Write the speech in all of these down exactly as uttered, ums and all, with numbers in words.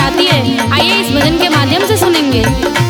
गाती है, आइए इस भजन के माध्यम से सुनेंगे।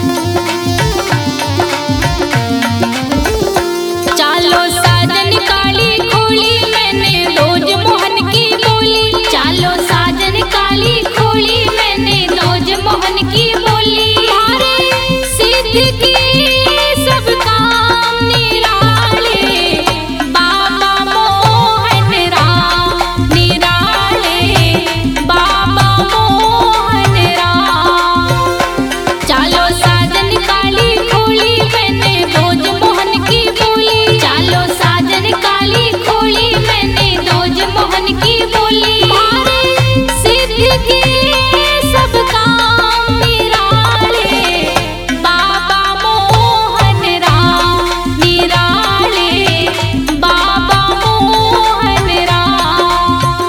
चालो साजन काली खोली मैंने दोज मोहन की बोली, चालो साजन काली खोली मैंने दोज मोहन की बोली। मारे सिद्ध की सब काम निराले, बाबा मोहन राम निराले, बाबा मोहन राम। चालो साजन काली खोली मैंने दोज मोहन की बोली, चालो साजन काली खोली मैंने दोज मोहन की बोली। मारे सिद्ध की सब काम निराले, बाबा मोहन राम निराले, बाबा मोहन राम।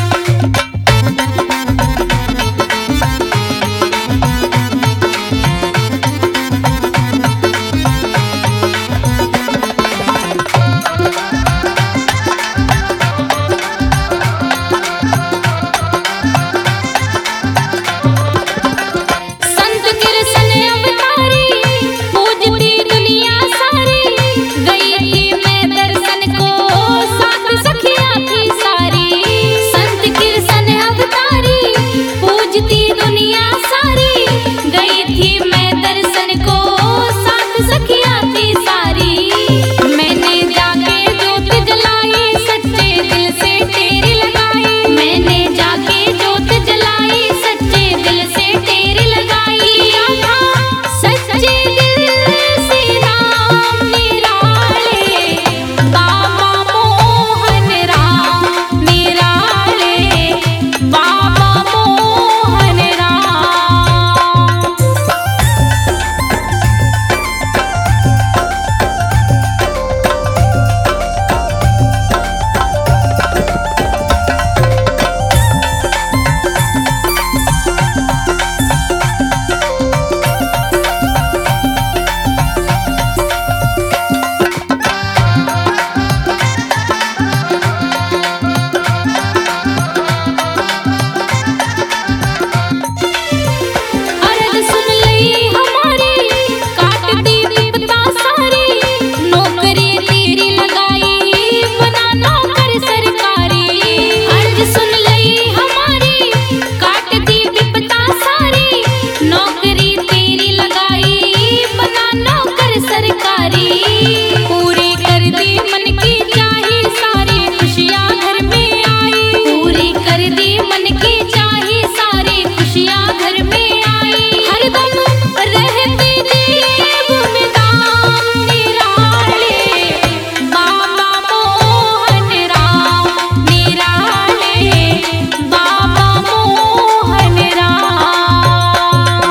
संत कृष्ण अवतारी पूजती दुनिया सारी, गई थी मैं दर्शन को साथ सखिया थी सारी। संत कृष्ण अवतारी पूजती दुनिया सारी, गई थी मैं दर्शन को साथ सखिया थी सारी। मैंने जाके जोत जलाई सच्चे दिल से तेरी लगाई, मैंने जाके जोत जलाई सच्चे दिल से तेरी लगाई। किया था सच्चे दिल से नाम निराले, बाबा मोहन राम निराले, बाबा मोहन राम। अर्ज सुन लई हमारी काट दी विपदा सारी, नौकरी तेरी लगाई बना नौकर सरकारी। अर्ज सुन लई हमारी काट दी विपदा सारी, नौकरी तेरी लगाई बना नौकर सरकारी। पूरी कर दी मन की चाही सारी खुशियाँ घर में आई, पूरी कर दी मन की चाही सारी खुशियाँ घर में आई। हरदम रहते देव में दाम निराले, बाबा मोहन राम निराले, बाबा मोहन राम।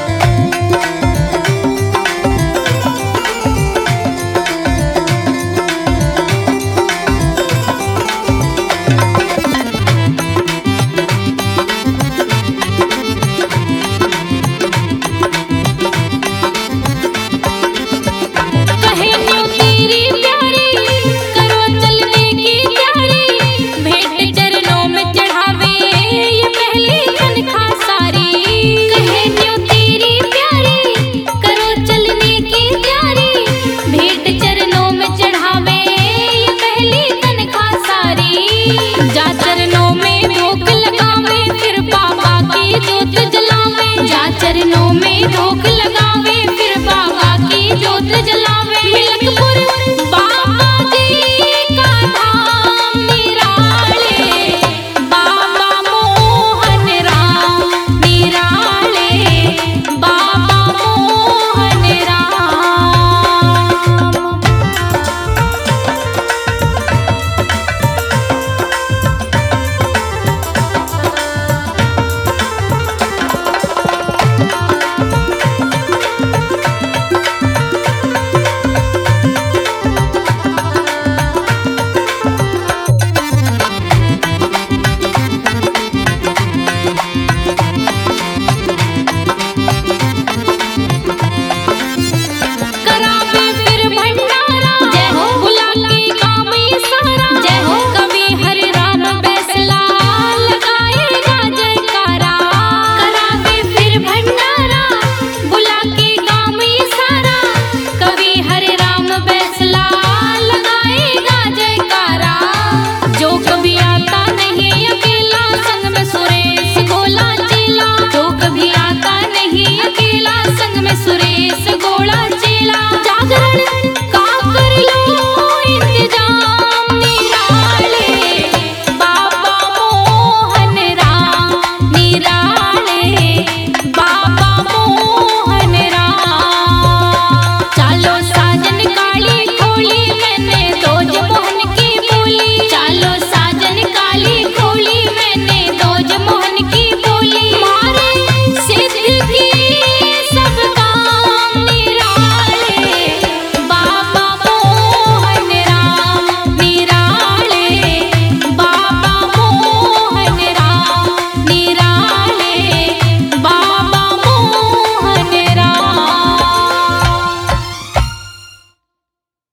कहे न्यू तेरी प्यारी करो चलने की तैयारी, भेंट चरणों में चढ़ावे ये पहली तनख्वाह सारी। कहे न्यू तेरी प्यारी करो चलने की तैयारी, भेंट चरणों में चढ़ावे ये पहली तनख्वाह सारी। जा चरणों में भोग लगावे फिर बाबा की जोत जलावे, जा चरणों में भोग लगावे फिर बाबा की जोत जलावे।